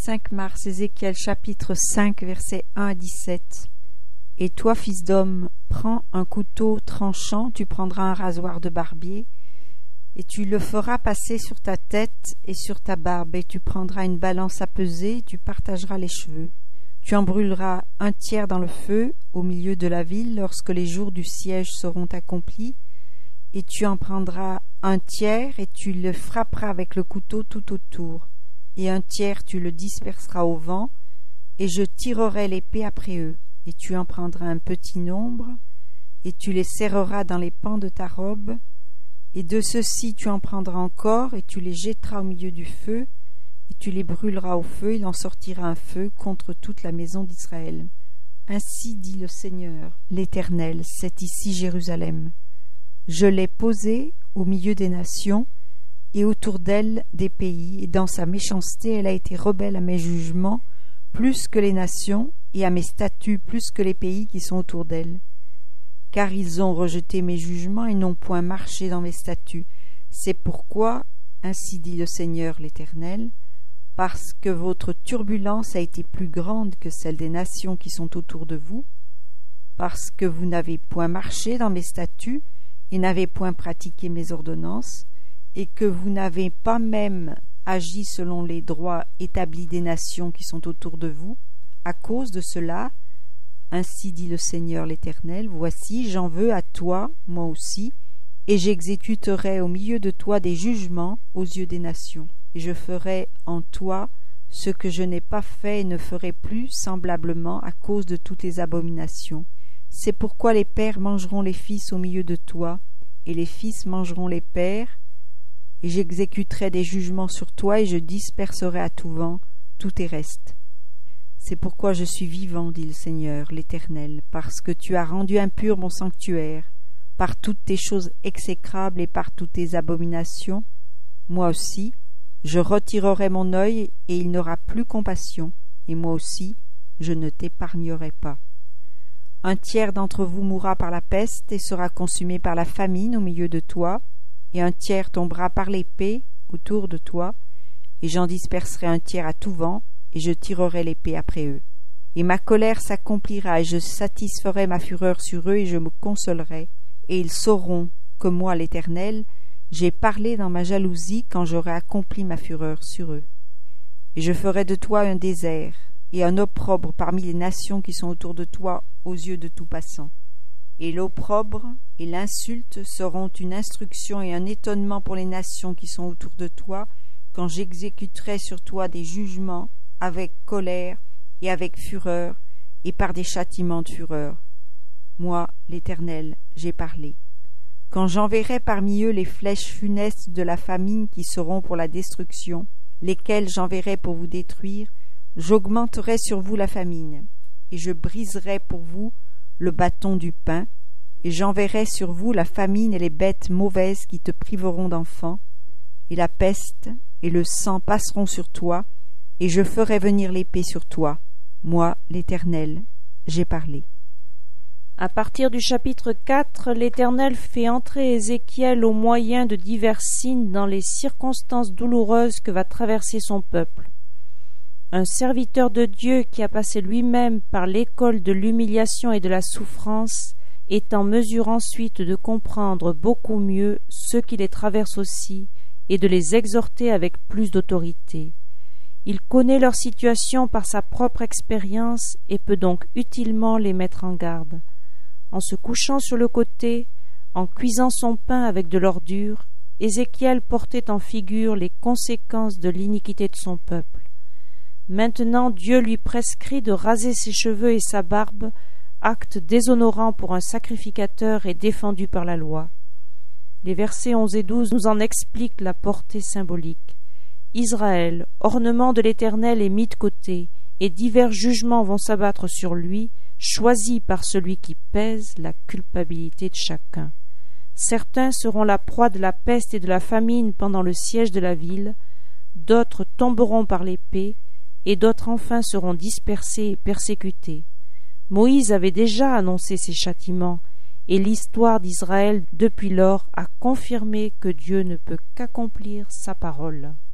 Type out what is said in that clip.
5 mars, Ézéchiel chapitre 5, versets 1 à 17. Et toi, fils d'homme, prends un couteau tranchant, tu prendras un rasoir de barbier, et tu le feras passer sur ta tête et sur ta barbe, et tu prendras une balance à peser, et tu partageras les cheveux. Tu en brûleras un tiers dans le feu, au milieu de la ville, lorsque les jours du siège seront accomplis, et tu en prendras un tiers, et tu le frapperas avec le couteau tout autour, et un tiers tu le disperseras au vent, et je tirerai l'épée après eux. Et tu en prendras un petit nombre, et tu les serreras dans les pans de ta robe, et de ceux-ci tu en prendras encore, et tu les jetteras au milieu du feu, et tu les brûleras au feu, il en sortira un feu contre toute la maison d'Israël. Ainsi dit le Seigneur, l'Éternel, c'est ici Jérusalem. Je l'ai posée au milieu des nations, et autour d'elle des pays, et dans sa méchanceté elle a été rebelle à mes jugements, plus que les nations, et à mes statuts plus que les pays qui sont autour d'elle. Car ils ont rejeté mes jugements et n'ont point marché dans mes statuts. C'est pourquoi, ainsi dit le Seigneur l'Éternel, parce que votre turbulence a été plus grande que celle des nations qui sont autour de vous, parce que vous n'avez point marché dans mes statuts et n'avez point pratiqué mes ordonnances, et que vous n'avez pas même agi selon les droits établis des nations qui sont autour de vous, à cause de cela, ainsi dit le Seigneur l'Éternel, voici, j'en veux à toi, moi aussi, et j'exécuterai au milieu de toi des jugements aux yeux des nations, et je ferai en toi ce que je n'ai pas fait et ne ferai plus semblablement à cause de toutes les abominations. C'est pourquoi les pères mangeront les fils au milieu de toi, et les fils mangeront les pères, et j'exécuterai des jugements sur toi, et je disperserai à tout vent tous tes restes. C'est pourquoi je suis vivant, dit le Seigneur, l'Éternel, parce que tu as rendu impur mon sanctuaire, par toutes tes choses exécrables et par toutes tes abominations. Moi aussi, je retirerai mon œil, et il n'aura plus compassion, et moi aussi, je ne t'épargnerai pas. Un tiers d'entre vous mourra par la peste et sera consumé par la famine au milieu de toi, et un tiers tombera par l'épée autour de toi, et j'en disperserai un tiers à tout vent, et je tirerai l'épée après eux. Et ma colère s'accomplira, et je satisferai ma fureur sur eux, et je me consolerai, et ils sauront que moi, l'Éternel, j'ai parlé dans ma jalousie quand j'aurai accompli ma fureur sur eux. Et je ferai de toi un désert, et un opprobre parmi les nations qui sont autour de toi aux yeux de tout passant. Et l'opprobre et l'insulte seront une instruction et un étonnement pour les nations qui sont autour de toi, quand j'exécuterai sur toi des jugements avec colère et avec fureur, et par des châtiments de fureur. Moi, l'Éternel, j'ai parlé. Quand j'enverrai parmi eux les flèches funestes de la famine qui seront pour la destruction, lesquelles j'enverrai pour vous détruire, j'augmenterai sur vous la famine, et je briserai pour vous le bâton du pain, et j'enverrai sur vous la famine et les bêtes mauvaises qui te priveront d'enfants, et la peste et le sang passeront sur toi, et je ferai venir l'épée sur toi. Moi, l'Éternel, j'ai parlé. À partir du chapitre 4, l'Éternel fait entrer Ézéchiel au moyen de divers signes dans les circonstances douloureuses que va traverser son peuple. Un serviteur de Dieu qui a passé lui-même par l'école de l'humiliation et de la souffrance est en mesure ensuite de comprendre beaucoup mieux ceux qui les traversent aussi et de les exhorter avec plus d'autorité. Il connaît leur situation par sa propre expérience et peut donc utilement les mettre en garde. En se couchant sur le côté, en cuisant son pain avec de l'ordure, Ézéchiel portait en figure les conséquences de l'iniquité de son peuple. Maintenant Dieu lui prescrit de raser ses cheveux et sa barbe, acte déshonorant pour un sacrificateur et défendu par la loi. Les versets 11 et 12 nous en expliquent la portée symbolique. Israël, ornement de l'Éternel, est mis de côté, et divers jugements vont s'abattre sur lui, choisis par celui qui pèse la culpabilité de chacun. Certains seront la proie de la peste et de la famine pendant le siège de la ville, d'autres tomberont par l'épée, et d'autres enfin seront dispersés et persécutés. Moïse avait déjà annoncé ces châtiments, et l'histoire d'Israël depuis lors a confirmé que Dieu ne peut qu'accomplir sa parole.